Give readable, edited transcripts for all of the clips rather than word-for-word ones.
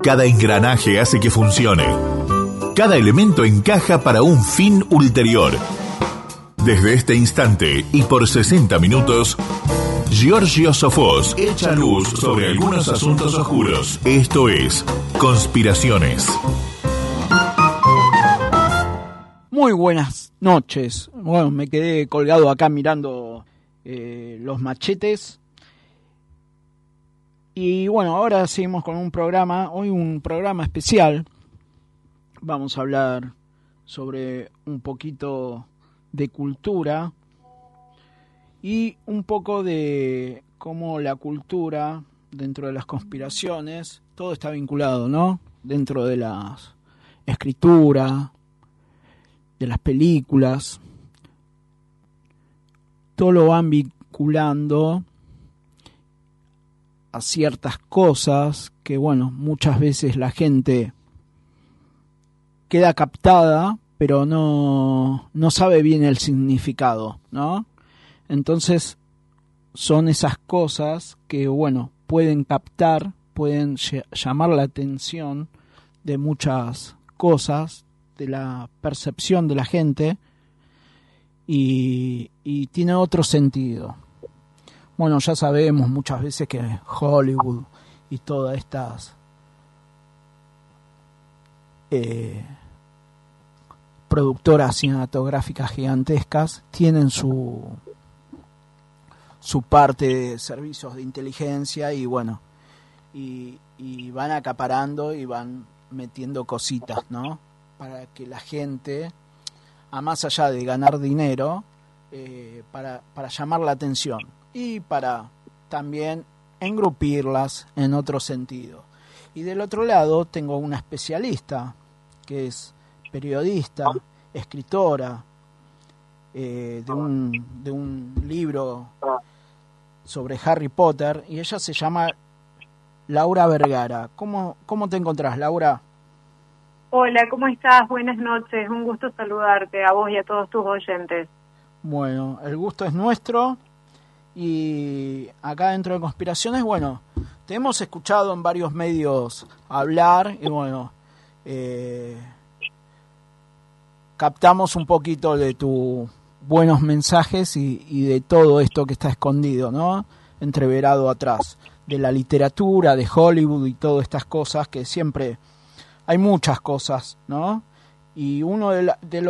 Cada engranaje hace que funcione. Cada elemento encaja para un fin ulterior. Desde este instante y por 60 minutos, Giorgio Sofós echa luz sobre algunos asuntos oscuros. Esto es Conspiraciones. Muy buenas noches. Bueno, me quedé colgado acá mirando los machetes. Y bueno, ahora seguimos con un programa, hoy un programa especial. Vamos a hablar sobre un poquito de cultura y un poco de cómo la cultura, dentro de las conspiraciones, todo está vinculado, ¿no? Dentro de la escritura, de las películas, todo lo van vinculando a ciertas cosas que, bueno, muchas veces la gente queda captada, pero no sabe bien el significado, ¿no? Entonces, son esas cosas que, bueno, pueden captar, pueden llamar la atención de muchas cosas, de la percepción de la gente, y tiene otro sentido. Bueno, ya sabemos muchas veces que Hollywood y todas estas productoras cinematográficas gigantescas tienen su parte de servicios de inteligencia y bueno, y van acaparando y van metiendo cositas, ¿no? Para que la gente, a más allá de ganar dinero, para llamar la atención y para también engrupirlas en otro sentido. Y del otro lado tengo una especialista que es periodista, escritora de un libro sobre Harry Potter, y ella se llama Laura Vergara. ¿Cómo te encontrás, Laura? Hola, ¿cómo estás? Buenas noches, un gusto saludarte a vos y a todos tus oyentes. Bueno, el gusto es nuestro. Y acá dentro de Conspiraciones, bueno, te hemos escuchado en varios medios hablar y bueno, captamos un poquito de tus buenos mensajes y de todo esto que está escondido, ¿no? Entreverado atrás, de la literatura, de Hollywood y todas estas cosas que siempre hay muchas cosas, ¿no? Y uno de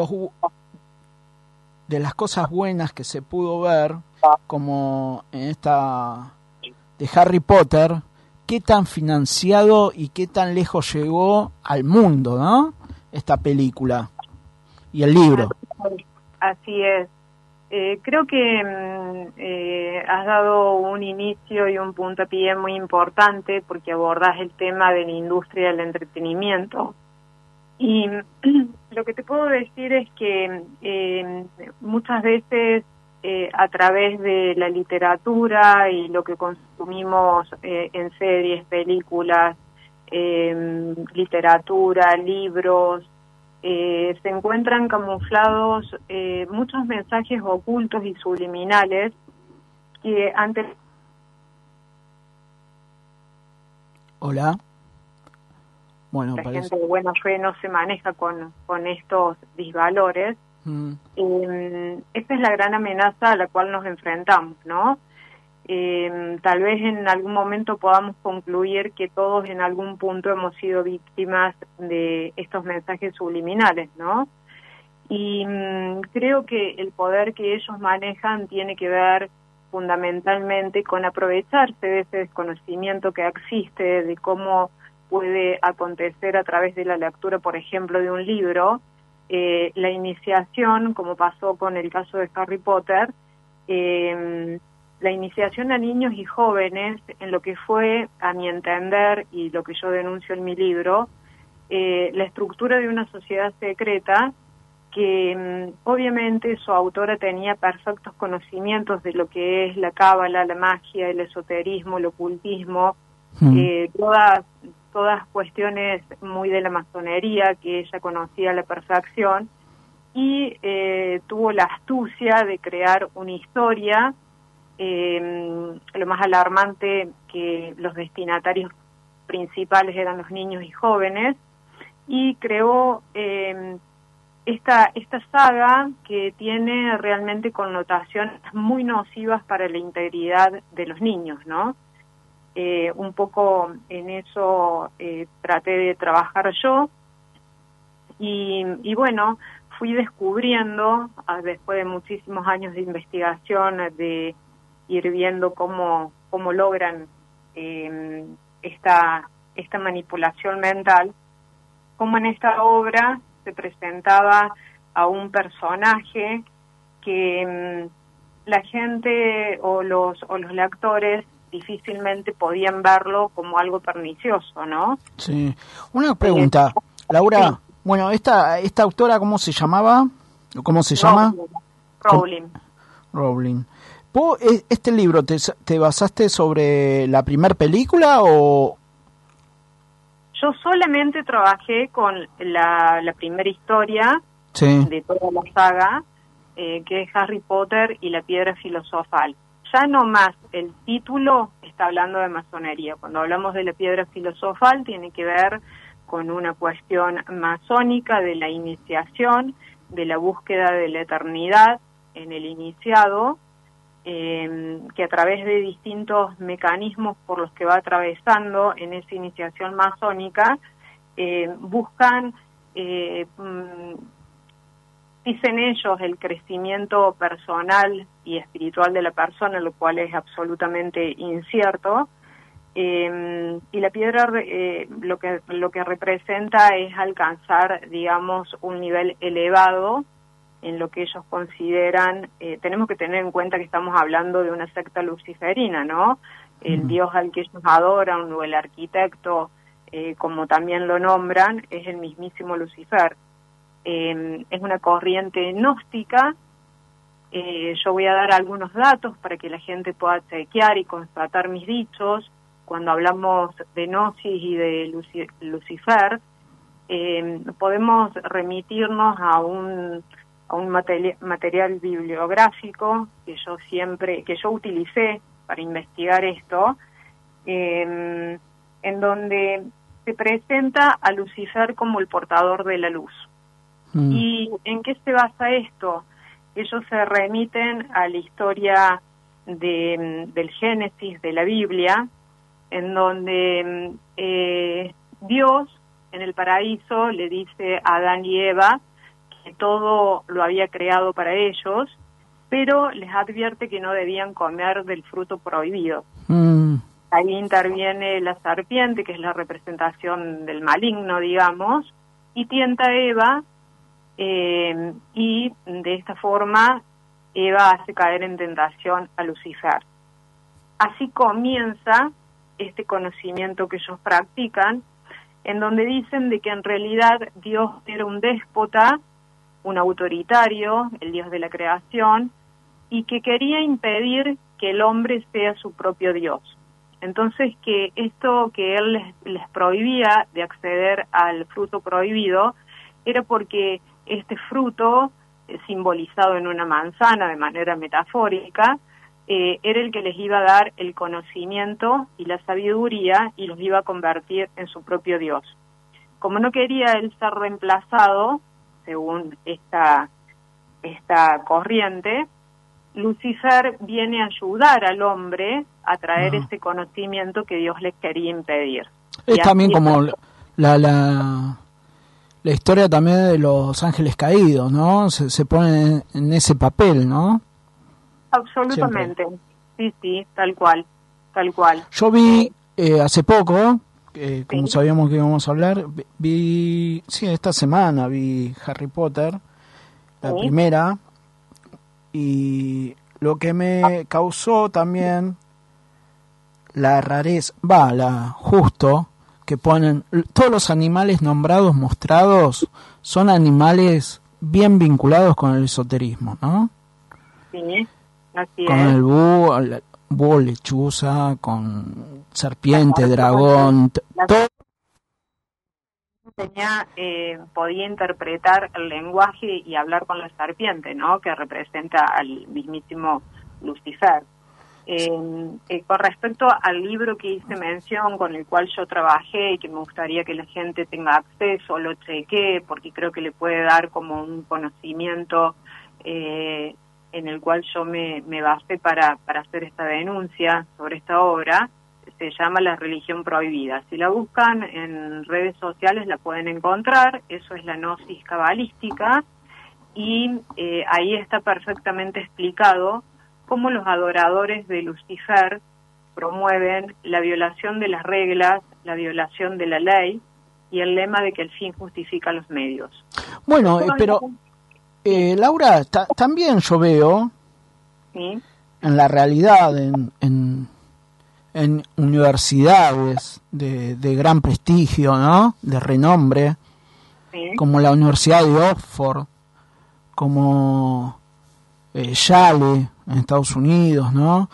las cosas buenas que se pudo ver, como en esta de Harry Potter, qué tan financiado y qué tan lejos llegó al mundo, ¿no? Esta película y el libro. Así es. Creo que has dado un inicio y un puntapié muy importante porque abordás el tema de la industria del entretenimiento. Y lo que te puedo decir es que muchas veces a través de la literatura y lo que consumimos en series, películas, literatura, libros, se encuentran camuflados muchos mensajes ocultos y subliminales que ante... Hola. Bueno, la parece... gente de buena fe no se maneja con estos disvalores. Esta es la gran amenaza a la cual nos enfrentamos, ¿no? Tal vez en algún momento podamos concluir que todos en algún punto hemos sido víctimas de estos mensajes subliminales, ¿no? Y creo que el poder que ellos manejan tiene que ver fundamentalmente con aprovecharse de ese desconocimiento que existe, de cómo puede acontecer a través de la lectura, por ejemplo, de un libro, la iniciación, como pasó con el caso de Harry Potter, la iniciación a niños y jóvenes en lo que fue, a mi entender, y lo que yo denuncio en mi libro, la estructura de una sociedad secreta que obviamente su autora tenía perfectos conocimientos de lo que es la cábala, la magia, el esoterismo, el ocultismo, todas cuestiones muy de la masonería que ella conocía a la perfección, y tuvo la astucia de crear una historia, lo más alarmante que los destinatarios principales eran los niños y jóvenes, y creó esta saga que tiene realmente connotaciones muy nocivas para la integridad de los niños, ¿no? Un poco en eso traté de trabajar yo, y bueno, fui descubriendo, después de muchísimos años de investigación, de ir viendo cómo logran esta manipulación mental, cómo en esta obra se presentaba a un personaje que la gente o los lectores difícilmente podían verlo como algo pernicioso, ¿no? Sí. Una pregunta, Laura. Sí. Bueno, esta autora, ¿cómo se llamaba? ¿Cómo se llama? Rowling. ¿Vos este libro te basaste sobre la primera película o...? Yo solamente trabajé con la primera historia de toda la saga, que es Harry Potter y la Piedra Filosofal. Ya no más el título está hablando de masonería. Cuando hablamos de la Piedra Filosofal tiene que ver con una cuestión masónica de la iniciación, de la búsqueda de la eternidad en el iniciado, que a través de distintos mecanismos por los que va atravesando en esa iniciación masónica, buscan, dicen ellos, el crecimiento personal y espiritual de la persona, lo cual es absolutamente incierto. Y la piedra lo que representa es alcanzar, digamos, un nivel elevado en lo que ellos consideran. Tenemos que tener en cuenta que estamos hablando de una secta luciferina, ¿no? El dios al que ellos adoran, o el arquitecto, como también lo nombran, es el mismísimo Lucifer. Es una corriente gnóstica. Yo voy a dar algunos datos para que la gente pueda chequear y constatar mis dichos. Cuando hablamos de Gnosis y de Lucifer, podemos remitirnos a un material bibliográfico que yo utilicé para investigar esto, en donde se presenta a Lucifer como el portador de la luz. ¿Y en qué se basa esto? Ellos se remiten a la historia del Génesis de la Biblia, en donde Dios en el paraíso le dice a Adán y Eva que todo lo había creado para ellos, pero les advierte que no debían comer del fruto prohibido. Ahí interviene la serpiente, que es la representación del maligno, digamos, y tienta a Eva, y de esta forma Eva hace caer en tentación a Lucifer. Así comienza este conocimiento que ellos practican, en donde dicen de que en realidad Dios era un déspota, un autoritario, el Dios de la creación, y que quería impedir que el hombre sea su propio Dios. Entonces, que esto que él les prohibía de acceder al fruto prohibido era porque este fruto, simbolizado en una manzana de manera metafórica, era el que les iba a dar el conocimiento y la sabiduría y los iba a convertir en su propio Dios. Como no quería él ser reemplazado, según esta corriente, Lucifer viene a ayudar al hombre a traer ese conocimiento que Dios les quería impedir. Es también como la historia también de los ángeles caídos, ¿no? Se pone en ese papel, ¿no? Absolutamente. Siempre. Sí, tal cual. Yo vi hace poco, como sabíamos que íbamos a hablar, esta semana vi Harry Potter, la primera, y lo que me causó también la rareza, justo, que ponen todos los animales nombrados, mostrados, son animales bien vinculados con el esoterismo, ¿no? Sí. Así con el búho, lechuza, con serpiente, dragón, todo. Podía interpretar el lenguaje y hablar con la serpiente, ¿no? Que representa al mismísimo Lucifer. Con respecto al libro que hice mención, con el cual yo trabajé y que me gustaría que la gente tenga acceso, lo chequee, porque creo que le puede dar como un conocimiento en el cual yo me basé para hacer esta denuncia sobre esta obra. Se llama La religión prohibida. Si la buscan en redes sociales la pueden encontrar. Eso es la gnosis cabalística, y ahí está perfectamente explicado cómo los adoradores de Lucifer promueven la violación de las reglas, la violación de la ley y el lema de que el fin justifica los medios. Bueno, pero Laura, también yo veo ¿sí? en la realidad, en universidades de gran prestigio, ¿no? De renombre, ¿sí? Como la Universidad de Oxford, como Yale en Estados Unidos, ¿no?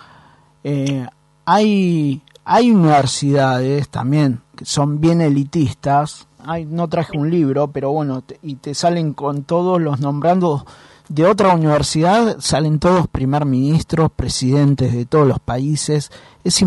Hay universidades también que son bien elitistas. No traje un libro, pero bueno, y te salen con todos los nombrando de otra universidad, salen todos primer ministros, presidentes de todos los países. Es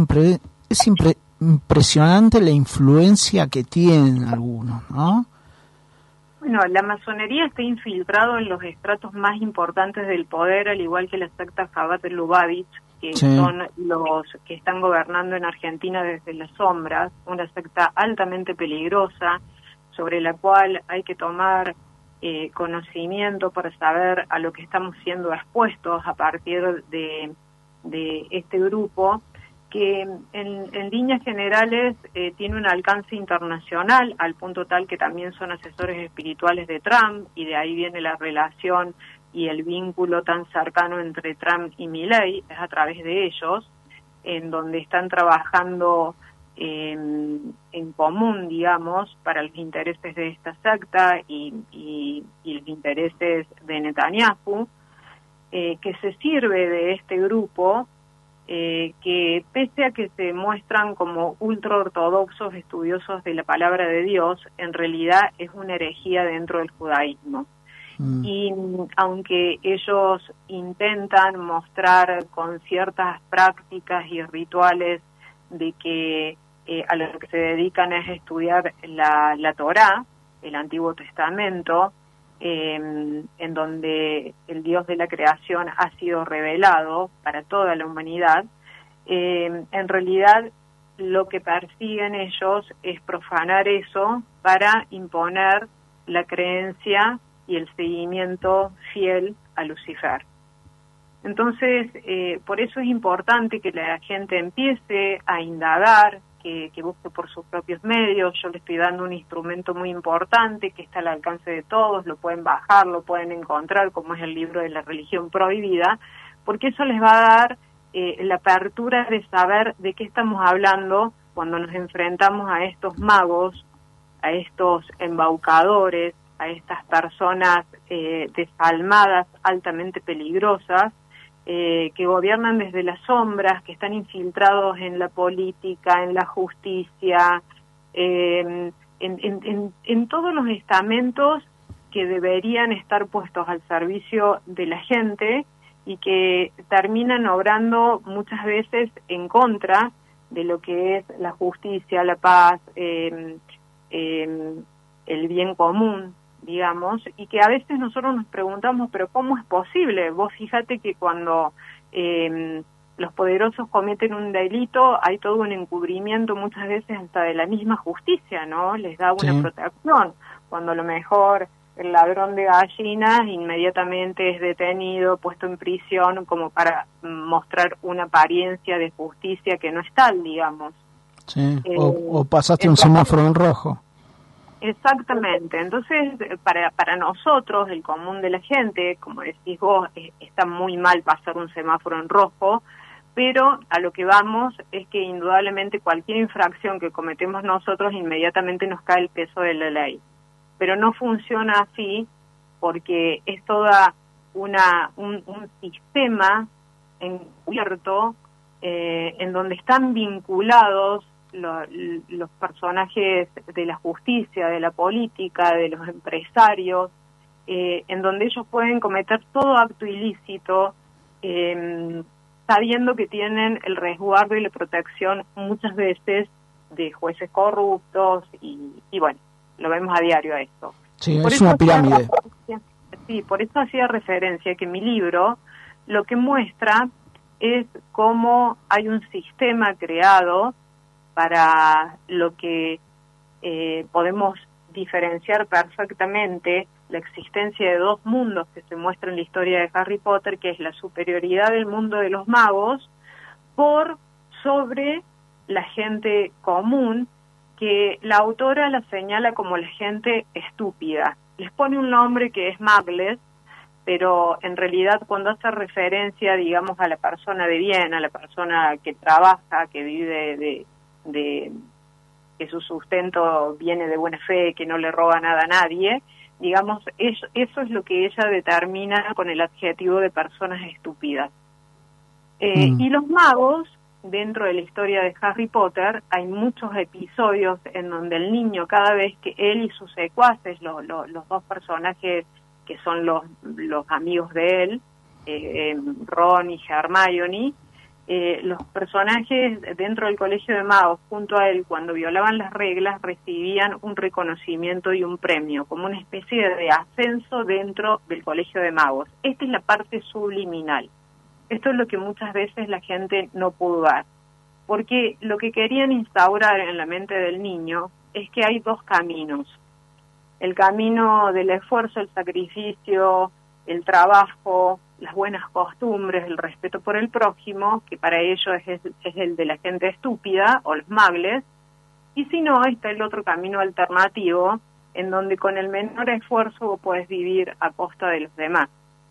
impresionante la influencia que tienen algunos, ¿no? Bueno, la masonería está infiltrado en los estratos más importantes del poder, al igual que la secta Chabad Lubavitch, que sí. son los que están gobernando en Argentina desde las sombras, una secta altamente peligrosa, sobre la cual hay que tomar conocimiento para saber a lo que estamos siendo expuestos a partir de este grupo, que en líneas generales tiene un alcance internacional, al punto tal que también son asesores espirituales de Trump, y de ahí viene la relación y el vínculo tan cercano entre Trump y Milei, es a través de ellos, en donde están trabajando en común, digamos, para los intereses de esta secta y los intereses de Netanyahu, que se sirve de este grupo, que pese a que se muestran como ultraortodoxos estudiosos de la palabra de Dios, en realidad es una herejía dentro del judaísmo. Y aunque ellos intentan mostrar con ciertas prácticas y rituales de que a lo que se dedican es estudiar la Torá, el Antiguo Testamento, en donde el Dios de la creación ha sido revelado para toda la humanidad, en realidad lo que persiguen ellos es profanar eso para imponer la creencia y el seguimiento fiel a Lucifer. Entonces, por eso es importante que la gente empiece a indagar, que busque por sus propios medios. Yo le estoy dando un instrumento muy importante que está al alcance de todos, lo pueden bajar, lo pueden encontrar, como es el libro de la religión prohibida, porque eso les va a dar la apertura de saber de qué estamos hablando cuando nos enfrentamos a estos magos, a estos embaucadores, a estas personas desalmadas, altamente peligrosas, que gobiernan desde las sombras, que están infiltrados en la política, en la justicia, en todos los estamentos que deberían estar puestos al servicio de la gente y que terminan obrando muchas veces en contra de lo que es la justicia, la paz, el bien común, digamos, y que a veces nosotros nos preguntamos, pero ¿cómo es posible? Vos fíjate que cuando los poderosos cometen un delito, hay todo un encubrimiento muchas veces hasta de la misma justicia, ¿no? Les da una protección, cuando a lo mejor el ladrón de gallinas inmediatamente es detenido, puesto en prisión, como para mostrar una apariencia de justicia que no es tal, digamos. Sí, o pasaste un semáforo en rojo. Exactamente. Entonces, para nosotros, el común de la gente, como decís vos, está muy mal pasar un semáforo en rojo, pero a lo que vamos es que indudablemente cualquier infracción que cometemos nosotros, inmediatamente nos cae el peso de la ley. Pero no funciona así, porque es toda un sistema encubierto en donde están vinculados los personajes de la justicia, de la política, de los empresarios, en donde ellos pueden cometer todo acto ilícito sabiendo que tienen el resguardo y la protección muchas veces de jueces corruptos y bueno, lo vemos a diario a esto. Sí, es una pirámide. Sí, por eso hacía referencia que mi libro lo que muestra es cómo hay un sistema creado para lo que podemos diferenciar perfectamente la existencia de dos mundos que se muestra en la historia de Harry Potter, que es la superioridad del mundo de los magos por sobre la gente común, que la autora la señala como la gente estúpida. Les pone un nombre que es Muggles, pero en realidad cuando hace referencia, digamos, a la persona de bien, a la persona que trabaja, que vive de que su sustento viene de buena fe, que no le roba nada a nadie, digamos, eso es lo que ella determina con el adjetivo de personas estúpidas. Y los magos, dentro de la historia de Harry Potter, hay muchos episodios en donde el niño, cada vez que él y sus secuaces, los dos personajes que son los amigos de él, Ron y Hermione, los personajes dentro del colegio de magos junto a él, cuando violaban las reglas, recibían un reconocimiento y un premio, como una especie de ascenso dentro del colegio de magos. Esta es la parte subliminal. Esto es lo que muchas veces la gente no pudo ver, porque lo que querían instaurar en la mente del niño es que hay dos caminos: el camino del esfuerzo, el sacrificio, el trabajo, las buenas costumbres, el respeto por el prójimo, que para ellos es el de la gente estúpida o los muggles, y si no, está el otro camino alternativo, en donde con el menor esfuerzo vos podés vivir a costa de los demás.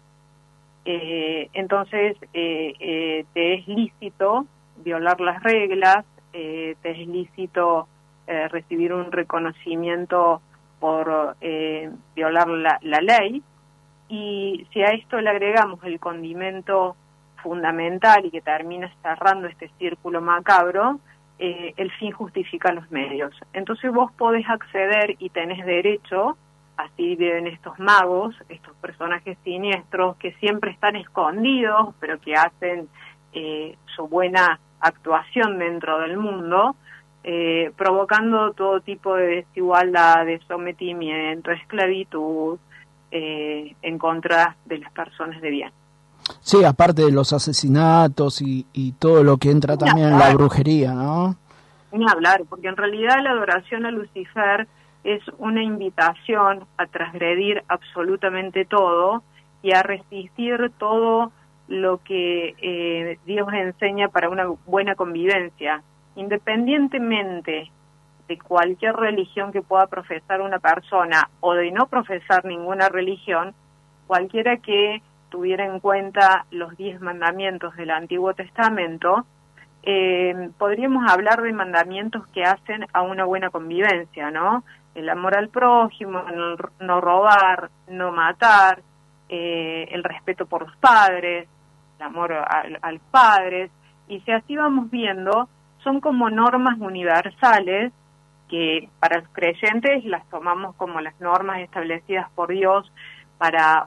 Entonces, te es lícito violar las reglas, te es lícito recibir un reconocimiento por violar la ley, y si a esto le agregamos el condimento fundamental y que termina cerrando este círculo macabro, el fin justifica los medios. Entonces vos podés acceder y tenés derecho, así viven estos magos, estos personajes siniestros que siempre están escondidos, pero que hacen su buena actuación dentro del mundo, provocando todo tipo de desigualdad, de sometimiento, esclavitud, en contra de las personas de bien. Sí, aparte de los asesinatos y todo lo que entra también en la brujería, ¿no? Ni hablar, porque en realidad la adoración a Lucifer es una invitación a transgredir absolutamente todo y a resistir todo lo que Dios enseña para una buena convivencia, independientemente de cualquier religión que pueda profesar una persona o de no profesar ninguna religión. Cualquiera que tuviera en cuenta los 10 mandamientos del Antiguo Testamento, podríamos hablar de mandamientos que hacen a una buena convivencia, ¿no? El amor al prójimo, no robar, no matar, el respeto por los padres, el amor a los padres, y si así vamos viendo, son como normas universales que para los creyentes las tomamos como las normas establecidas por Dios para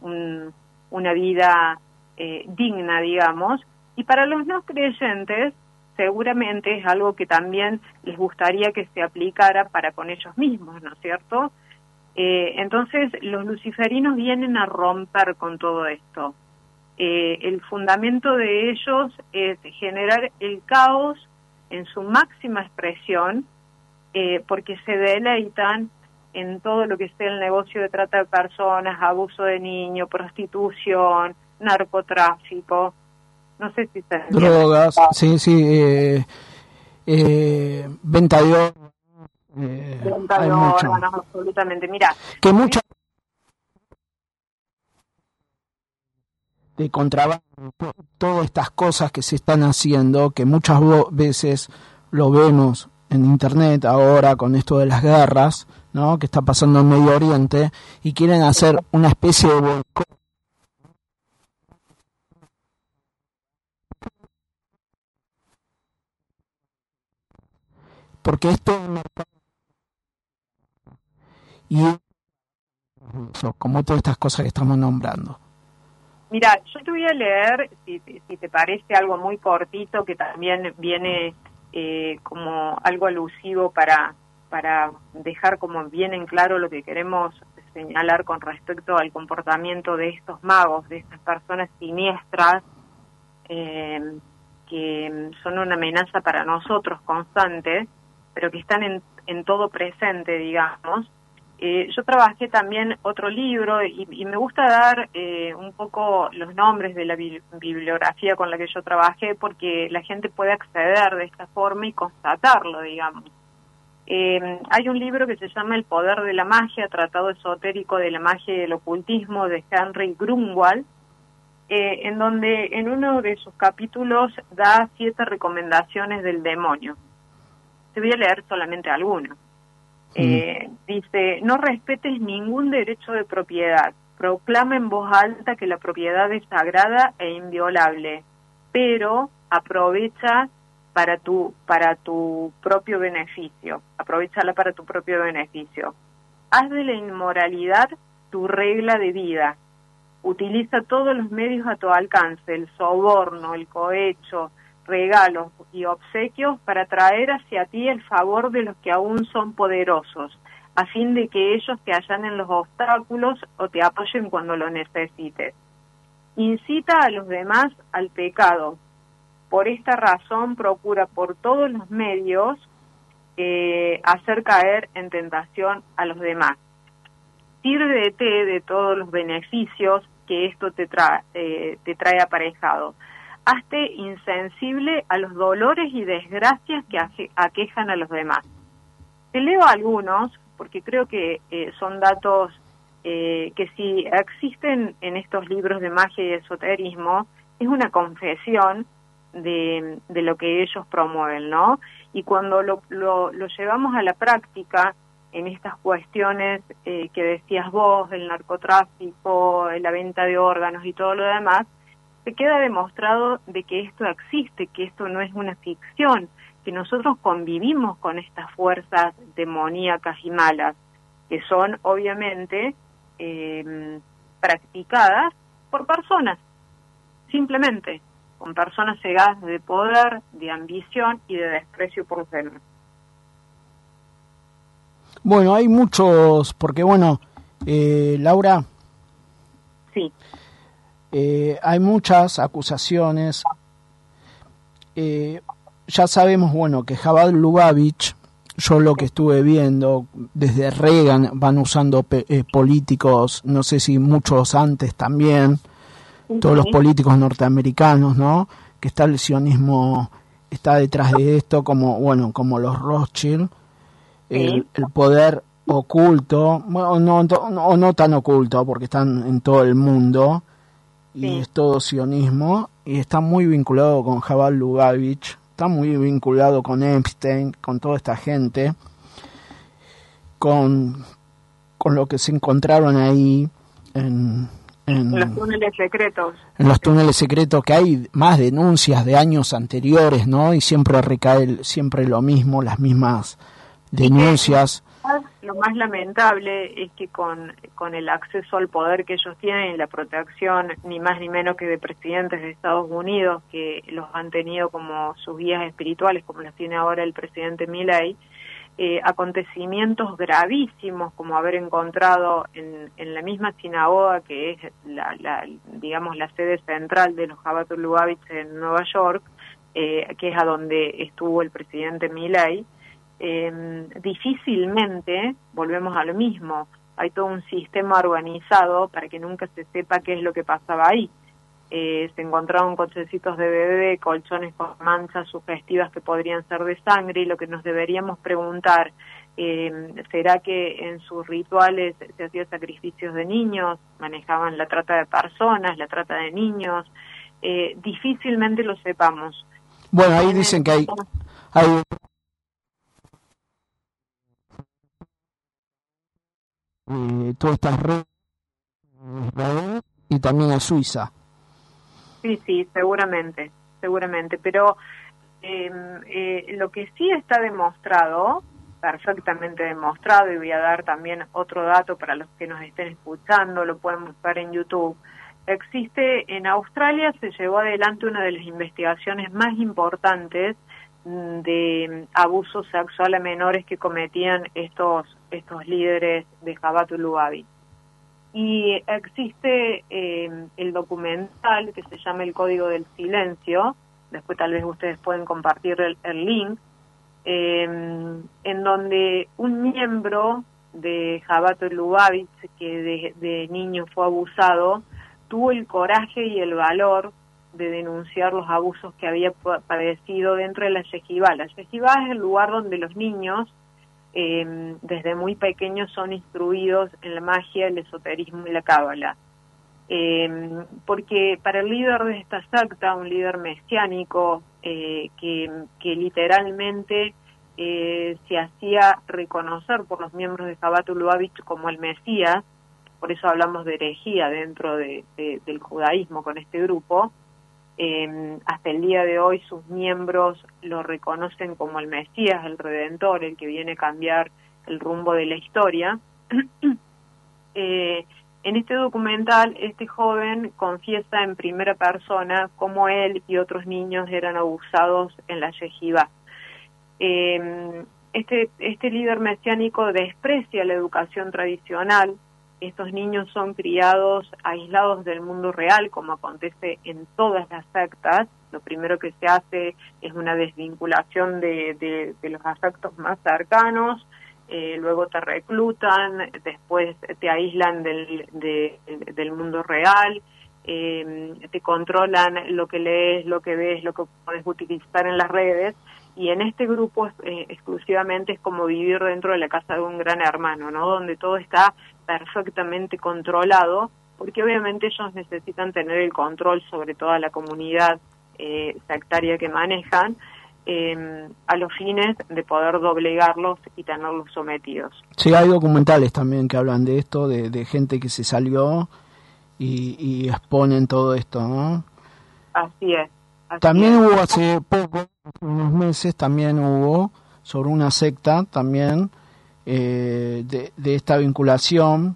una vida digna, digamos, y para los no creyentes seguramente es algo que también les gustaría que se aplicara para con ellos mismos, ¿no es cierto? Entonces los luciferinos vienen a romper con todo esto. El fundamento de ellos es generar el caos en su máxima expresión, porque se deleitan en todo lo que sea el negocio de trata de personas, abuso de niños, prostitución, narcotráfico, no sé si se drogas, sí, venta de órganos, venta de órganos, absolutamente. Mira, que muchas de contrabando, todas estas cosas que se están haciendo, que muchas veces lo vemos en internet ahora con esto de las guerras, ¿no?, que está pasando en Medio Oriente, y quieren hacer una especie de boicot. Porque esto es un mercado, y eso, como todas estas cosas que estamos nombrando. Mira, yo te voy a leer, si te parece, algo muy cortito que también viene como algo alusivo para dejar como bien en claro lo que queremos señalar con respecto al comportamiento de estos magos, de estas personas siniestras que son una amenaza para nosotros constante, pero que están en todo presente, digamos. Yo trabajé también otro libro y me gusta dar un poco los nombres de la bibliografía con la que yo trabajé porque la gente puede acceder de esta forma y constatarlo, digamos. Hay un libro que se llama El poder de la magia, tratado esotérico de la magia y el ocultismo de Henry Grunwald, en donde en uno de sus capítulos da 7 recomendaciones del demonio. Te voy a leer solamente algunas. Dice: no respetes ningún derecho de propiedad, proclama en voz alta que la propiedad es sagrada e inviolable, pero aprovecha para tu propio beneficio, aprovechala para tu propio beneficio. Haz de la inmoralidad tu regla de vida, utiliza todos los medios a tu alcance, el soborno, el cohecho, regalos y obsequios para traer hacia ti el favor de los que aún son poderosos, a fin de que ellos te allanen los obstáculos o te apoyen cuando lo necesites. Incita a los demás al pecado. Por esta razón procura por todos los medios hacer caer en tentación a los demás. Sírvete de todos los beneficios que esto te trae aparejado. Hazte insensible a los dolores y desgracias que aquejan a los demás. Te leo algunos, porque creo que son datos que si existen en estos libros de magia y esoterismo, es una confesión de lo que ellos promueven, ¿no? Y cuando lo llevamos a la práctica, en estas cuestiones que decías vos, el narcotráfico, la venta de órganos y todo lo demás, se queda demostrado de que esto existe, que esto no es una ficción, que nosotros convivimos con estas fuerzas demoníacas y malas, que son obviamente practicadas por personas, simplemente, con personas cegadas de poder, de ambición y de desprecio por los demás. Bueno, hay muchos, porque bueno, Laura, sí, hay muchas acusaciones. Ya sabemos, bueno, que Chabad Lubavitch, yo lo que estuve viendo, desde Reagan van usando políticos, no sé si muchos antes también, todos los políticos norteamericanos, ¿no? Que está el sionismo, está detrás de esto, como bueno, como los Rothschild, el poder oculto, bueno, no tan oculto, porque están en todo el mundo, y es todo sionismo, y está muy vinculado con Chabad Lubavitch, está muy vinculado con Epstein, con toda esta gente, con lo que se encontraron ahí en los túneles secretos. En los túneles secretos, que hay más denuncias de años anteriores, ¿no? Y siempre recae siempre lo mismo, las mismas denuncias. Lo más lamentable es que con el acceso al poder que ellos tienen y la protección ni más ni menos que de presidentes de Estados Unidos que los han tenido como sus guías espirituales, como los tiene ahora el presidente Milei, acontecimientos gravísimos como haber encontrado en la misma sinagoga que es digamos la sede central de los Chabad Lubavitch en Nueva York, que es a donde estuvo el presidente Milei. Difícilmente volvemos a lo mismo, hay todo un sistema organizado para que nunca se sepa qué es lo que pasaba ahí. Se encontraron cochecitos de bebé, colchones con manchas sugestivas que podrían ser de sangre, y lo que nos deberíamos preguntar, ¿será que en sus rituales se hacían sacrificios de niños, manejaban la trata de personas, la trata de niños? Difícilmente lo sepamos. Bueno, ahí dicen que hay todas estas redes de Israel y también a Suiza. Sí, seguramente, pero lo que sí está demostrado, perfectamente demostrado, y voy a dar también otro dato para los que nos estén escuchando, lo pueden buscar en YouTube, existe en Australia, se llevó adelante una de las investigaciones más importantes de abuso sexual a menores que cometían estos líderes de Jabhat Lubavitch. Y existe el documental que se llama El Código del Silencio, después tal vez ustedes pueden compartir el link, en donde un miembro de Jabhat Lubavitch, que de niño fue abusado, tuvo el coraje y el valor de denunciar los abusos que había padecido dentro de la yeshivá. La yeshivá es el lugar donde los niños desde muy pequeños son instruidos en la magia, el esoterismo y la cábala. Porque para el líder de esta secta, un líder mesiánico que literalmente se hacía reconocer por los miembros de Jabhat Lubavitch como el Mesías, por eso hablamos de herejía dentro del judaísmo con este grupo. Hasta el día de hoy sus miembros lo reconocen como el Mesías, el Redentor, el que viene a cambiar el rumbo de la historia. En este documental, este joven confiesa en primera persona cómo él y otros niños eran abusados en la yeshivá. Este líder mesiánico desprecia la educación tradicional. Estos niños son criados aislados del mundo real, como acontece en todas las sectas. Lo primero que se hace es una desvinculación de los afectos más cercanos, luego te reclutan, después te aíslan del mundo real, te controlan lo que lees, lo que ves, lo que puedes utilizar en las redes. Y en este grupo exclusivamente es como vivir dentro de la casa de un gran hermano, ¿no? Donde todo está perfectamente controlado, porque obviamente ellos necesitan tener el control sobre toda la comunidad sectaria que manejan, a los fines de poder doblegarlos y tenerlos sometidos. Sí, hay documentales también que hablan de esto, de gente que se salió y exponen todo esto, ¿no? Así es. También hubo hace poco, unos meses, también hubo sobre una secta también de esta vinculación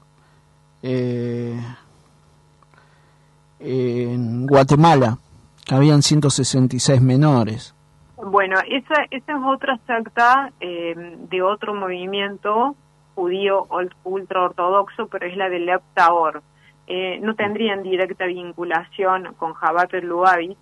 en Guatemala, que habían 166 menores. Bueno, esa es otra secta de otro movimiento judío ultraortodoxo, pero es la de Lev Tahor. No tendrían directa vinculación con Jabhat Lubavitch.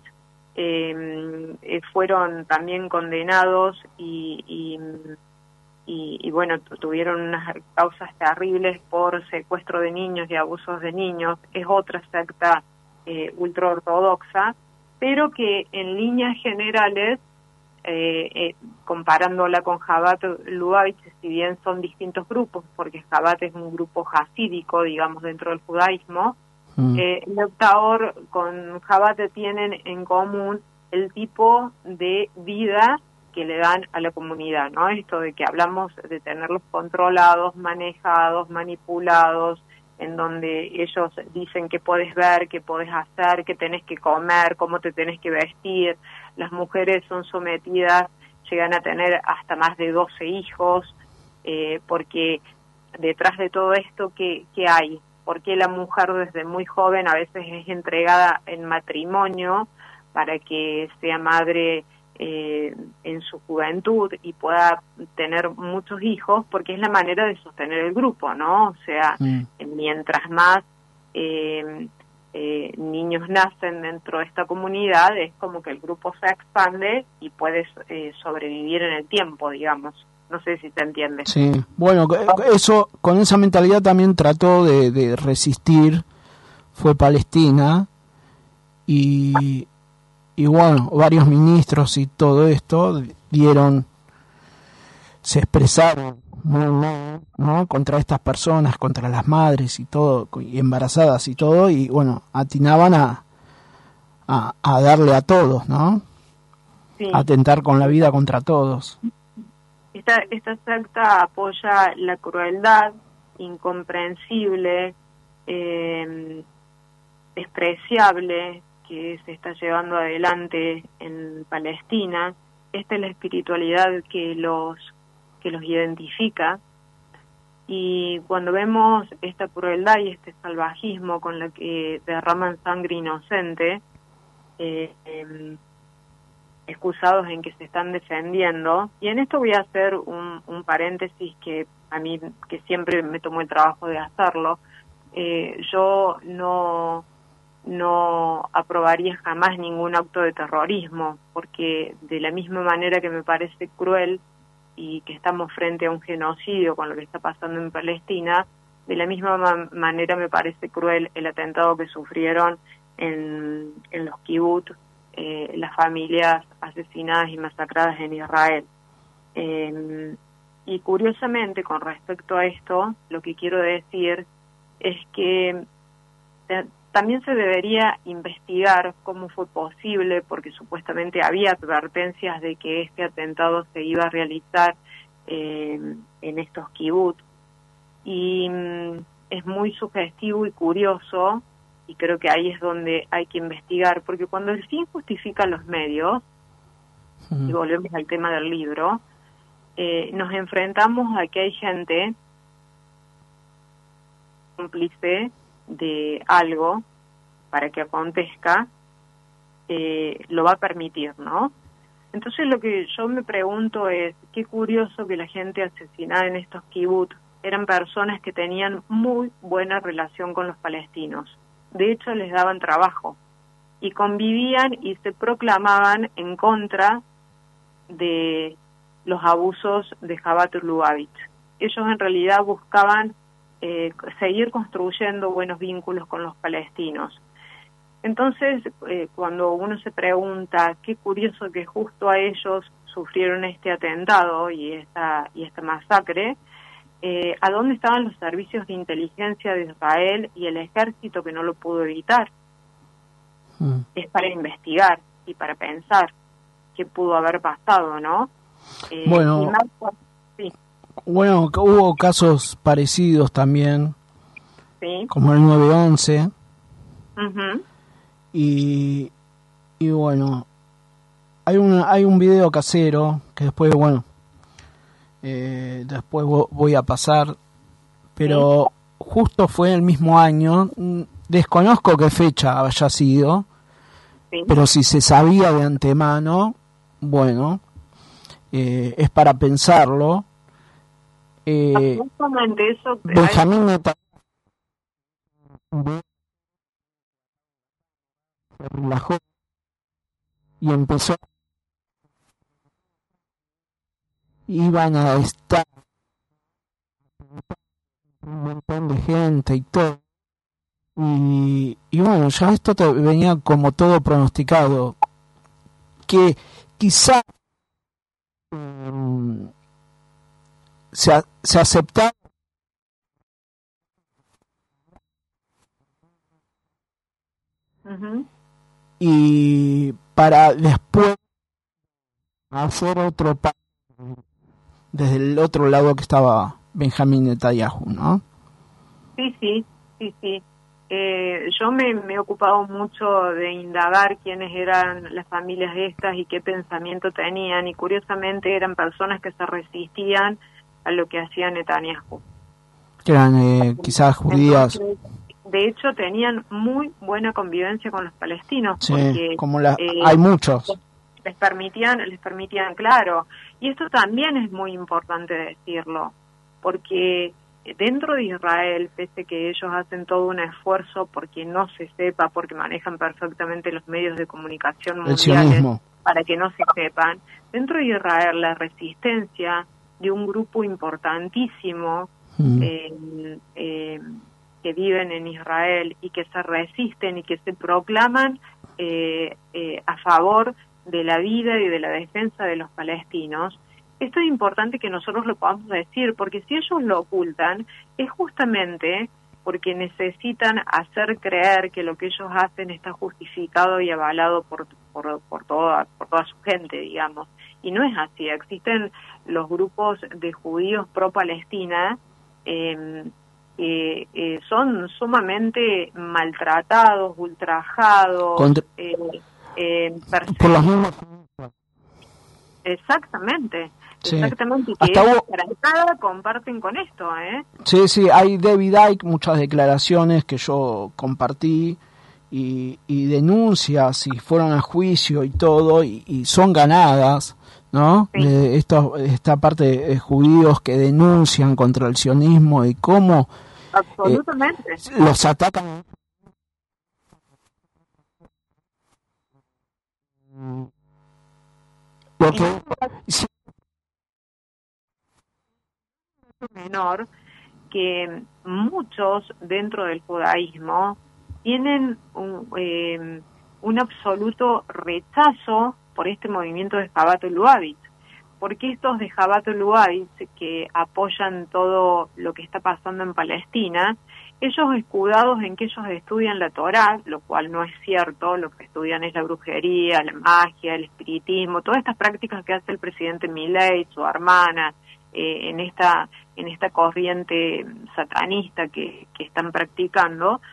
Fueron también condenados y bueno, tuvieron unas causas terribles por secuestro de niños y abusos de niños. Es otra secta ultraortodoxa, pero que en líneas generales, comparándola con Jabhat Lubavitch, si bien son distintos grupos, porque Jabhat es un grupo hasídico, digamos, dentro del judaísmo, Lev Tahor con Jabhat tienen en común el tipo de vida que le dan a la comunidad, ¿no? Esto de que hablamos de tenerlos controlados, manejados, manipulados, en donde ellos dicen qué podés ver, qué podés hacer, qué tenés que comer, cómo te tenés que vestir. Las mujeres son sometidas, llegan a tener hasta más de 12 hijos, porque detrás de todo esto, ¿qué hay? Porque la mujer desde muy joven a veces es entregada en matrimonio para que sea madre en su juventud y pueda tener muchos hijos, porque es la manera de sostener el grupo, ¿no? O sea, mientras más niños nacen dentro de esta comunidad, es como que el grupo se expande y puede sobrevivir en el tiempo, digamos. No sé si se entiende. Sí, bueno, eso, con esa mentalidad también trató de resistir, fue Palestina, y bueno, varios ministros y todo esto se expresaron ¿no? contra estas personas, contra las madres y todo, y embarazadas y todo, y bueno, atinaban a darle a todos, ¿no? Sí. Atentar con la vida contra todos. Esta secta apoya la crueldad incomprensible, despreciable que se está llevando adelante en Palestina. Esta es la espiritualidad que los identifica. Y cuando vemos esta crueldad y este salvajismo con la que derraman sangre inocente, excusados en que se están defendiendo, y en esto voy a hacer un paréntesis que a mí, que siempre me tomó el trabajo de hacerlo, yo no aprobaría jamás ningún acto de terrorismo, porque de la misma manera que me parece cruel y que estamos frente a un genocidio con lo que está pasando en Palestina, de la misma manera me parece cruel el atentado que sufrieron en los kibbutz, las familias asesinadas y masacradas en Israel. Y curiosamente, con respecto a esto, lo que quiero decir es que también se debería investigar cómo fue posible, porque supuestamente había advertencias de que este atentado se iba a realizar en estos kibbutz. Y es muy sugestivo y curioso, y creo que ahí es donde hay que investigar, porque cuando el fin justifica los medios, y volvemos al tema del libro, nos enfrentamos a que hay gente cómplice de algo para que acontezca, lo va a permitir, ¿no? Entonces lo que yo me pregunto es, qué curioso que la gente asesinada en estos kibbutz eran personas que tenían muy buena relación con los palestinos. De hecho, les daban trabajo y convivían y se proclamaban en contra de los abusos de Jabat Lubavitch. Ellos en realidad buscaban seguir construyendo buenos vínculos con los palestinos. Entonces, cuando uno se pregunta, qué curioso que justo a ellos sufrieron este atentado y esta masacre, ¿a dónde estaban los servicios de inteligencia de Israel y el ejército que no lo pudo evitar? Es para investigar y para pensar qué pudo haber pasado, ¿no? Bueno, sí. Bueno, hubo casos parecidos también, Sí. Como el 9/11, Uh-huh. y bueno, hay un video casero que después, bueno, después voy a pasar, pero justo fue el mismo año, desconozco qué fecha haya sido, Sí. pero si se sabía de antemano, bueno, es para pensarlo. Justamente eso. Benjamín Netanyahu se relajó y empezó, iban a estar un montón de gente y todo, y bueno, ya esto venía como todo pronosticado, que quizá se aceptaba y para después hacer otro paso desde el otro lado que estaba Benjamín Netanyahu, ¿no? Sí. Yo me he ocupado mucho de indagar quiénes eran las familias estas y qué pensamiento tenían, y curiosamente eran personas que se resistían a lo que hacía Netanyahu. Que eran quizás judías. Entonces, de hecho, tenían muy buena convivencia con los palestinos, Sí, porque como hay muchos. les permitían, claro. Y esto también es muy importante decirlo, porque dentro de Israel, pese que ellos hacen todo un esfuerzo porque no se sepa, porque manejan perfectamente los medios de comunicación mundiales para que no se sepan, dentro de Israel la resistencia de un grupo importantísimo que viven en Israel y que se resisten y que se proclaman a favor de la vida y de la defensa de los palestinos. Esto es importante que nosotros lo podamos decir, porque si ellos lo ocultan, es justamente porque necesitan hacer creer que lo que ellos hacen está justificado y avalado por toda su gente, digamos. Y no es así. Existen los grupos de judíos pro-Palestina que son sumamente maltratados, ultrajados, por las mismas. Exactamente. Sí. Exactamente, que ellos para nada comparten con esto, Sí, hay David Icke, muchas declaraciones que yo compartí y denuncias y fueron a juicio y todo, y son ganadas, ¿no? Sí. Esta parte de judíos que denuncian contra el sionismo y cómo absolutamente los atacan. Lo que menor que muchos dentro del judaísmo tienen un absoluto rechazo por este movimiento de Jabat Lubavitch, porque estos de Jabat Lubavitch que apoyan todo lo que está pasando en Palestina, ellos escudados en que ellos estudian la Torá, lo cual no es cierto, lo que estudian es la brujería, la magia, el espiritismo, todas estas prácticas que hace el presidente Milei, su hermana, en esta corriente satanista que están practicando,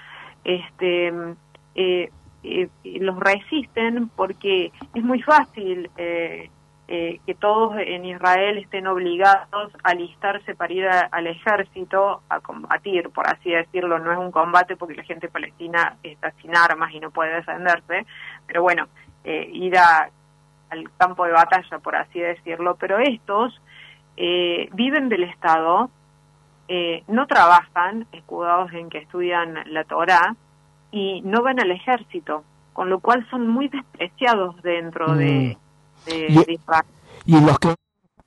los resisten porque es muy fácil que todos en Israel estén obligados a alistarse para ir al ejército a combatir, por así decirlo. No es un combate porque la gente palestina está sin armas y no puede defenderse, pero bueno, ir al campo de batalla, por así decirlo. Pero estos viven del Estado, no trabajan, escudados en que estudian la Torá, y no van al ejército, con lo cual son muy despreciados dentro de Israel. Y los que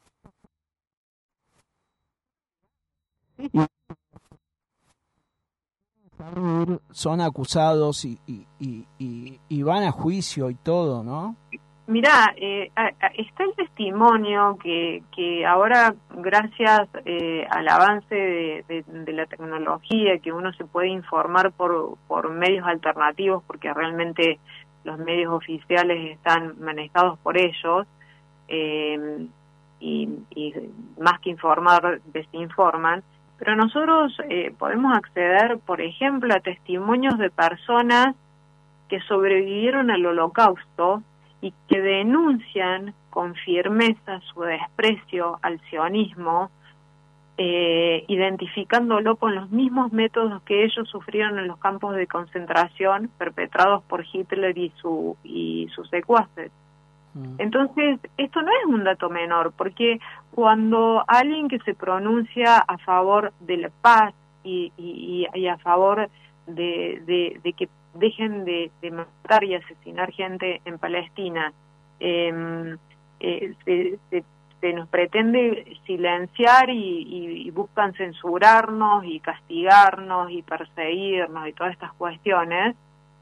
son acusados y van a juicio y todo, ¿no? Mirá, está el testimonio que ahora, gracias al avance de la tecnología, que uno se puede informar por medios alternativos, porque realmente los medios oficiales están manejados por ellos, y más que informar, desinforman, pero nosotros podemos acceder, por ejemplo, a testimonios de personas que sobrevivieron al Holocausto y que denuncian con firmeza su desprecio al sionismo, identificándolo con los mismos métodos que ellos sufrieron en los campos de concentración perpetrados por Hitler y sus secuaces. Entonces, esto no es un dato menor, porque cuando alguien que se pronuncia a favor de la paz y a favor de que dejen de matar y asesinar gente en Palestina, se nos pretende silenciar y buscan censurarnos y castigarnos y perseguirnos y todas estas cuestiones,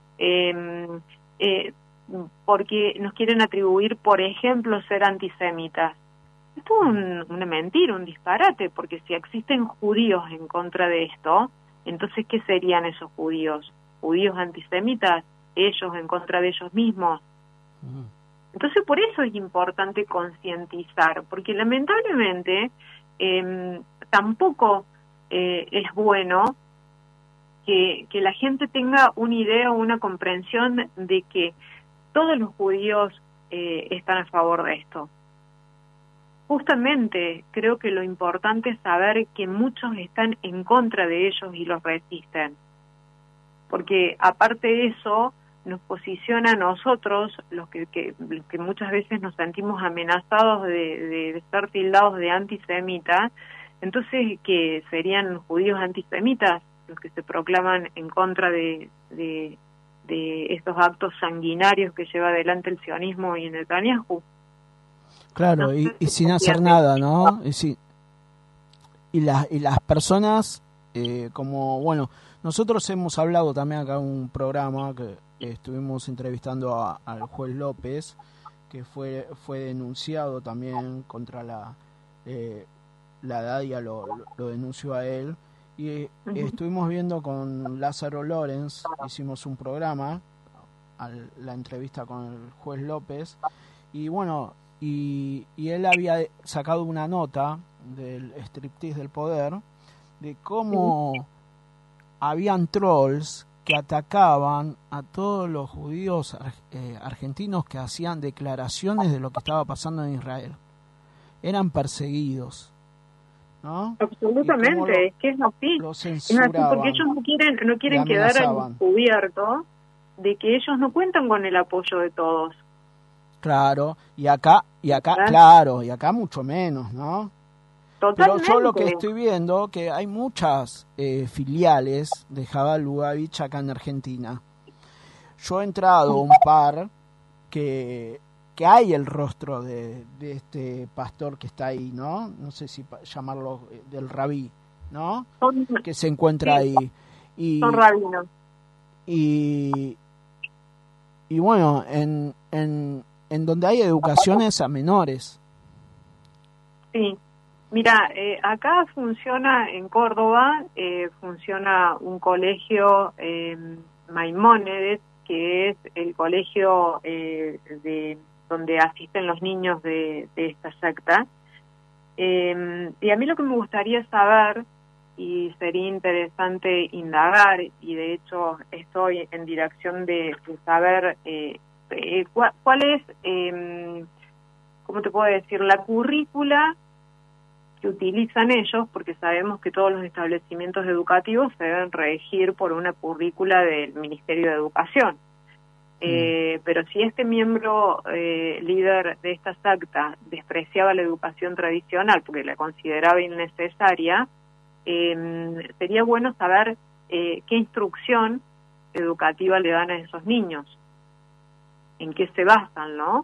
porque nos quieren atribuir, por ejemplo, ser antisemitas. Esto es una mentira, un disparate, porque si existen judíos en contra de esto, entonces, ¿qué serían esos judíos? ¿Judíos antisemitas? ¿Ellos en contra de ellos mismos? Entonces, por eso es importante concientizar, porque lamentablemente tampoco es bueno que la gente tenga una idea o una comprensión de que todos los judíos están a favor de esto. Justamente creo que lo importante es saber que muchos están en contra de ellos y los resisten, porque aparte de eso nos posiciona a nosotros, los que muchas veces nos sentimos amenazados de ser tildados de antisemitas. Entonces, ¿qué serían judíos antisemitas los que se proclaman en contra de estos actos sanguinarios que lleva adelante el sionismo y Netanyahu? Claro, no, y sin hacer nada, ¿no? Y las personas, como, bueno, nosotros hemos hablado también acá en un programa que estuvimos entrevistando al juez López, que fue denunciado también contra la DADIA, lo denunció a él, y estuvimos viendo con Lázaro Lorenz, hicimos un programa, la entrevista con el juez López, y bueno, y él había sacado una nota del striptease del poder, de cómo habían trolls que atacaban a todos los judíos argentinos que hacían declaraciones de lo que estaba pasando en Israel. eran perseguidos, ¿no? Absolutamente, es que es así. Los es así porque ellos no quieren quedar al descubierto de que ellos no cuentan con el apoyo de todos. Claro, y acá, claro, y acá mucho menos, ¿no? Totalmente. Pero yo lo que estoy viendo, que hay muchas filiales de Jabal Lubavitch acá en Argentina. Yo he entrado a un par que hay el rostro de este pastor que está ahí, ¿no? No sé si llamarlo del rabí, ¿no? Que se encuentra ahí. Son rabinos. Y bueno, en donde hay educaciones a menores. Sí. Mira, acá funciona en Córdoba, funciona un colegio Maimónides, que es el colegio de donde asisten los niños de esta secta. Y a mí lo que me gustaría saber, y sería interesante indagar, y de hecho estoy en dirección de saber cuál es, ¿cómo te puedo decir?, la currícula que utilizan ellos, porque sabemos que todos los establecimientos educativos se deben regir por una currícula del Ministerio de Educación. Pero si este miembro líder de esta secta despreciaba la educación tradicional porque la consideraba innecesaria, sería bueno saber qué instrucción educativa le dan a esos niños, en qué se basan, ¿no?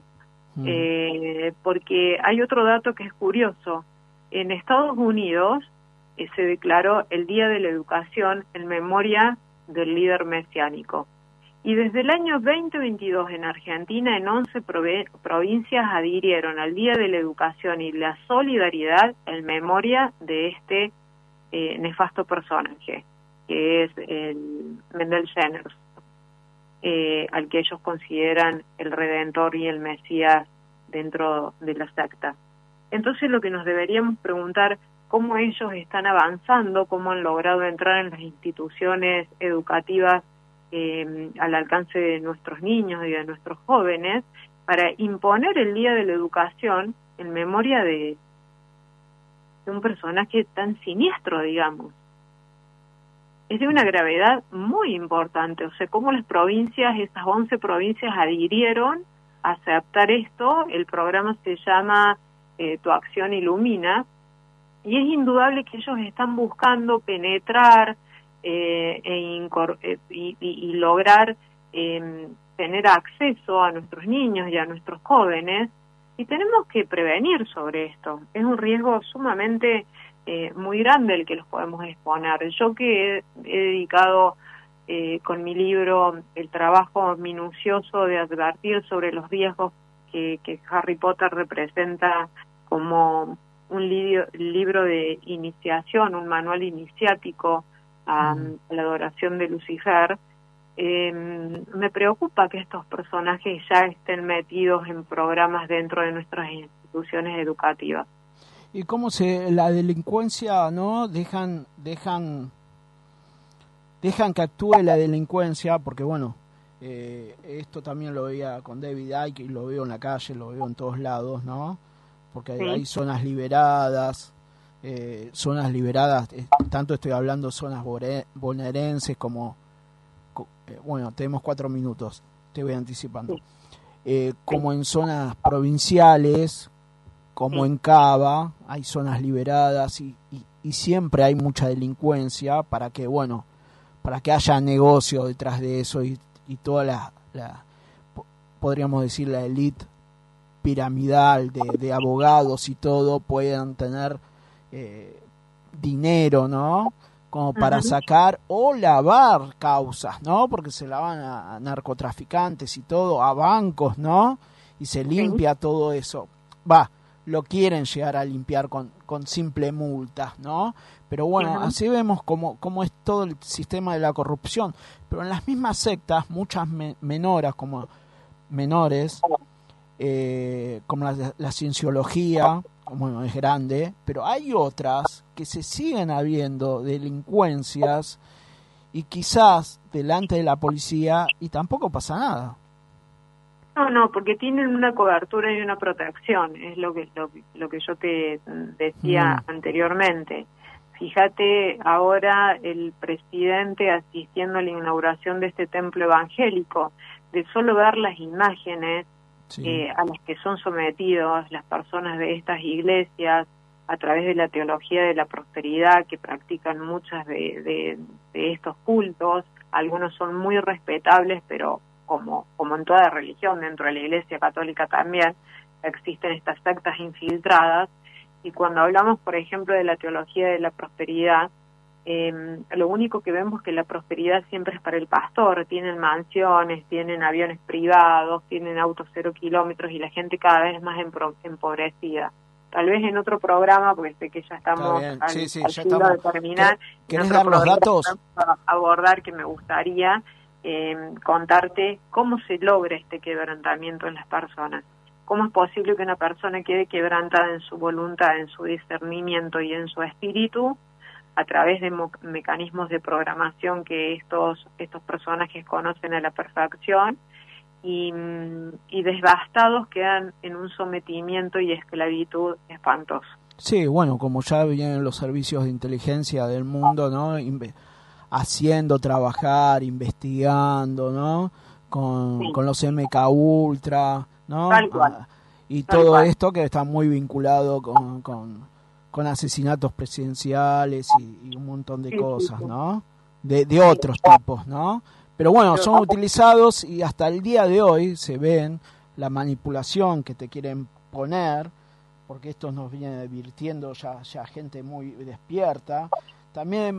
Porque hay otro dato que es curioso. En Estados Unidos se declaró el Día de la Educación en memoria del líder mesiánico. Y desde el año 2022 en Argentina, en 11 provincias adhirieron al Día de la Educación y la Solidaridad en memoria de este nefasto personaje, que es el Mendel Jenners, al que ellos consideran el Redentor y el Mesías dentro de la secta. Entonces lo que nos deberíamos preguntar, cómo ellos están avanzando, cómo han logrado entrar en las instituciones educativas al alcance de nuestros niños y de nuestros jóvenes, para imponer el Día de la Educación en memoria de un personaje tan siniestro, digamos. Es de una gravedad muy importante, o sea, cómo las provincias, esas 11 provincias adhirieron a aceptar esto. El programa se llama Tu Acción Ilumina, y es indudable que ellos están buscando penetrar y lograr tener acceso a nuestros niños y a nuestros jóvenes, y tenemos que prevenir sobre esto. Es un riesgo sumamente muy grande el que los podemos exponer. Yo que he dedicado con mi libro el trabajo minucioso de advertir sobre los riesgos que Harry Potter representa como un libro de iniciación, un manual iniciático a la adoración de Lucifer, me preocupa que estos personajes ya estén metidos en programas dentro de nuestras instituciones educativas. Y cómo la delincuencia, ¿no? Dejan que actúe la delincuencia, porque bueno, esto también lo veía con David Icke y lo veo en la calle, lo veo en todos lados, ¿no? Porque sí, hay zonas liberadas, tanto estoy hablando zonas bonaerenses como, bueno, tenemos 4 minutos, te voy anticipando, como en zonas provinciales, como en Cava, hay zonas liberadas y siempre hay mucha delincuencia para que, bueno, para que haya negocio detrás de eso y toda la podríamos decir la élite piramidal de abogados y todo puedan tener dinero, ¿no? Como para sacar o lavar causas, ¿no? Porque se lavan a narcotraficantes y todo, a bancos, ¿no? Y se limpia todo eso. Lo quieren llegar a limpiar con simple multas, ¿no? Pero bueno, así vemos cómo es todo el sistema de la corrupción. Pero en las mismas sectas, muchas menores, como la cienciología, bueno, es grande, pero hay otras que se siguen habiendo delincuencias y quizás delante de la policía y tampoco pasa nada. No, porque tienen una cobertura y una protección, es lo que yo te decía anteriormente. Fíjate ahora el presidente asistiendo a la inauguración de este templo evangélico, de solo ver las imágenes a las que son sometidos las personas de estas iglesias a través de la teología de la prosperidad que practican muchas de estos cultos. Algunos son muy respetables, pero como en toda religión, dentro de la Iglesia Católica también existen estas sectas infiltradas. Y cuando hablamos, por ejemplo, de la teología de la prosperidad, lo único que vemos es que la prosperidad siempre es para el pastor. Tienen mansiones, tienen aviones privados, tienen autos 0 kilómetros y la gente cada vez más empobrecida. Tal vez en otro programa, porque sé que ya estamos al filo de terminar. ¿Querés dar los datos? Abordar que me gustaría contarte cómo se logra este quebrantamiento en las personas. ¿Cómo es posible que una persona quede quebrantada en su voluntad, en su discernimiento y en su espíritu a través de mecanismos de programación que estos personajes conocen a la perfección y devastados quedan en un sometimiento y esclavitud espantoso? Sí, bueno, como ya vienen los servicios de inteligencia del mundo, ¿no? Haciendo trabajar, investigando, ¿no? Con los MK Ultra, ¿no? Tal cual. Y todo esto que está muy vinculado con asesinatos presidenciales y un montón de cosas, ¿no? De otros tipos, ¿no? Pero bueno, son utilizados y hasta el día de hoy se ven la manipulación que te quieren poner, porque esto nos viene advirtiendo ya gente muy despierta, también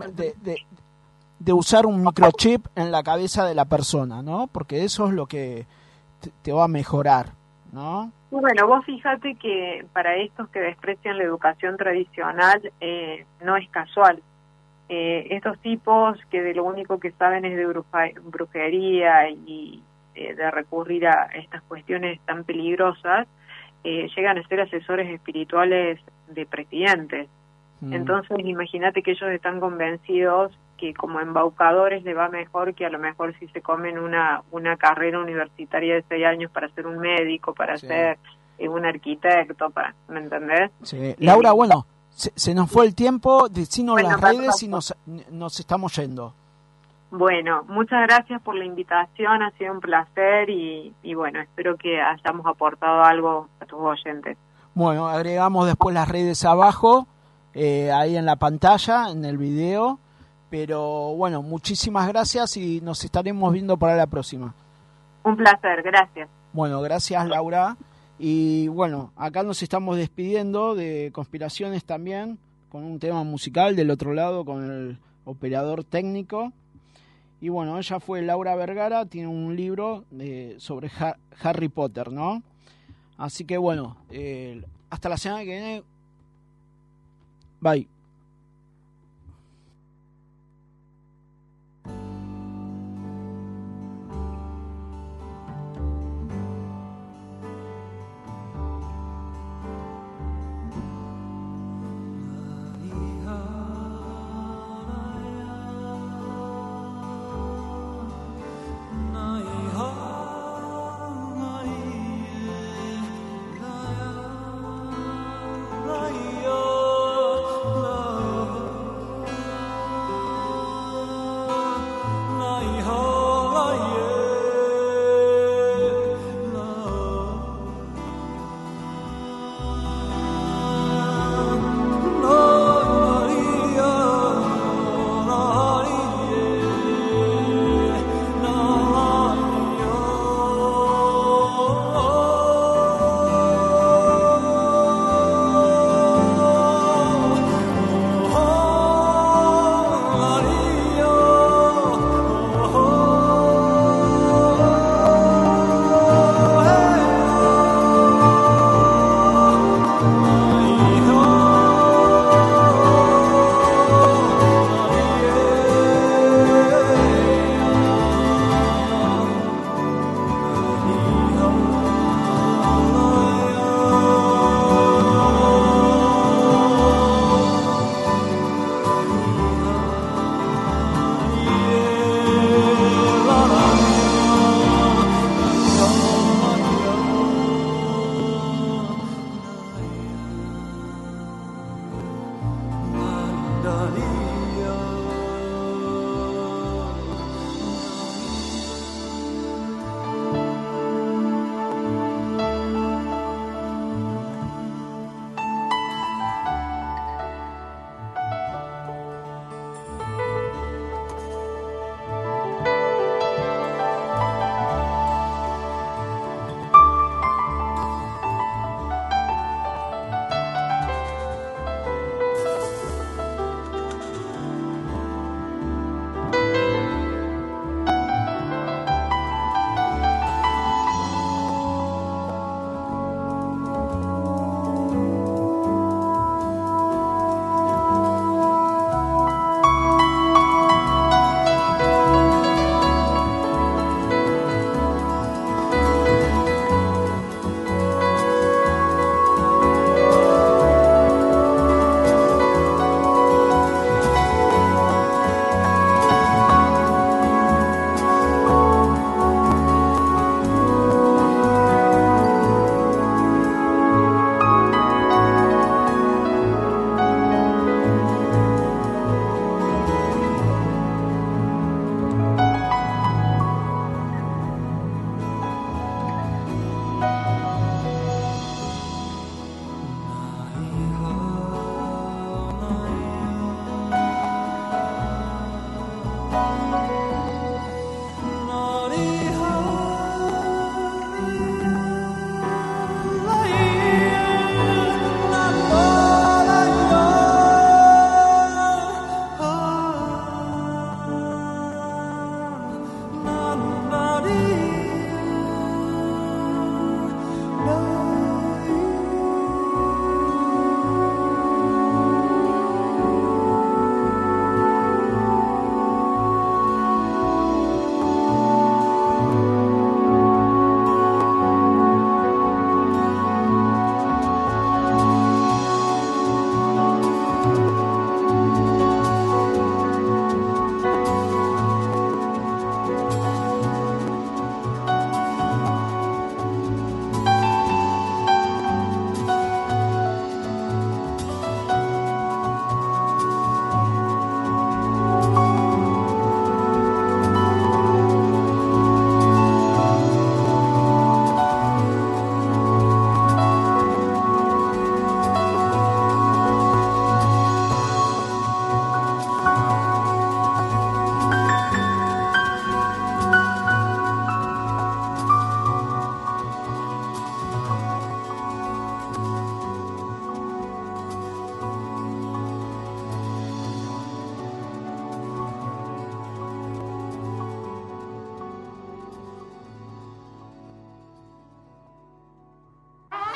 de usar un microchip en la cabeza de la persona, ¿no? Porque eso es lo que te va a mejorar, ¿no? Bueno, vos fíjate que para estos que desprecian la educación tradicional no es casual. Estos tipos que de lo único que saben es de brujería y de recurrir a estas cuestiones tan peligrosas, llegan a ser asesores espirituales de presidentes. Entonces, imagínate que ellos están convencidos que como embaucadores le va mejor que a lo mejor si se comen una carrera universitaria de 6 años para ser un médico, para ser un arquitecto, ¿me entendés? Sí. Laura, bueno, se nos fue el tiempo, decinos las redes y nos estamos yendo. Bueno, muchas gracias por la invitación, ha sido un placer y bueno, espero que hayamos aportado algo a tus oyentes. Bueno, agregamos después las redes abajo, ahí en la pantalla, en el video, pero bueno, muchísimas gracias y nos estaremos viendo para la próxima. Un placer, gracias. Bueno, gracias Laura. Y bueno, acá nos estamos despidiendo de Conspiraciones también, con un tema musical del otro lado, con el operador técnico. Y bueno, ella fue Laura Vergara, tiene un libro sobre Harry Potter, ¿no? Así que bueno, hasta la semana que viene. Bye. La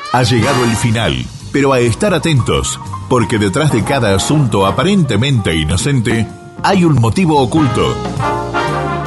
Ha llegado el final, pero a estar atentos, porque detrás de cada asunto aparentemente inocente hay un motivo oculto.